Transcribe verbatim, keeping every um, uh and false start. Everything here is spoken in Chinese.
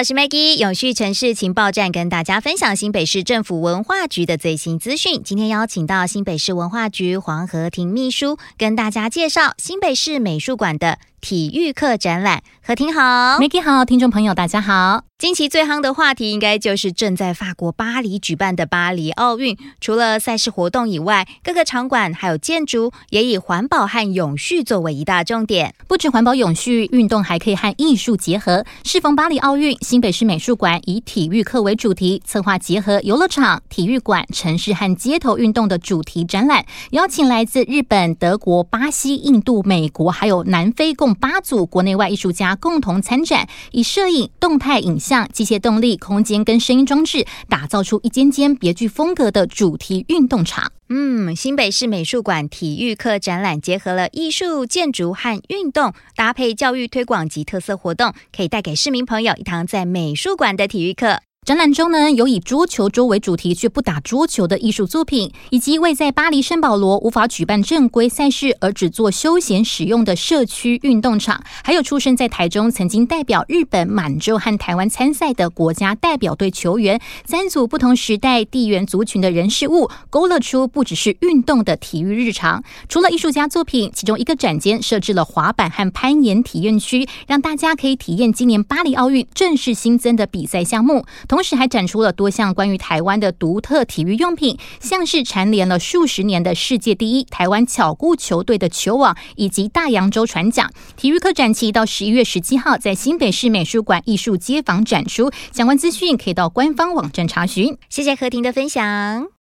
我是 Maggie， 永续城市情报站跟大家分享新北市政府文化局的最新资讯。今天邀请到新北市文化局黄和婷秘书，跟大家介绍新北市美术馆的体育课展览。和婷好。 Maggie 好，听众朋友大家好。 近期最夯的话题应该就是正在法国巴黎举办的巴黎奥运。除了赛事活动以外，各个场馆还有建筑也以环保和永续作为一大重点。 不止环保永续，运动还可以和艺术结合。适逢巴黎奥运，新北市美术馆以体育课为主题，策划结合游乐场、体育馆、城市和街头运动的主题展览，邀请来自日本、德国、巴西、印度、美国还有南非共八组国内外艺术家共同参展，以摄影、动态影像、机械动力、空间跟声音装置，打造出一间间别具风格的主题运动场。 嗯，新北市美术馆体育课展览结合了艺术、建筑和运动，搭配教育推广及特色活动，可以带给市民朋友一堂在美术馆的体育课。 展览中呢，有以桌球桌为主题却不打桌球的艺术作品，以及位在巴黎圣保罗无法举办正规赛事而只做休闲使用的社区运动场，还有出生在台中曾经代表日本、满洲和台湾参赛的国家代表队球员，三组不同时代地缘族群的人事物，勾勒出不只是运动的体育日常。除了艺术家作品，其中一个展间设置了滑板和攀岩体验区，让大家可以体验今年巴黎奥运正式新增的比赛项目。同时还展出了多项关于台湾的独特体育用品，像是蝉联了数十年的世界第一台湾巧固球队的球网，以及大洋洲船桨。体育课展期到十一月十七号在新北市美术馆艺术街坊展出，相关资讯可以到官方网站查询。 谢谢和婷的分享。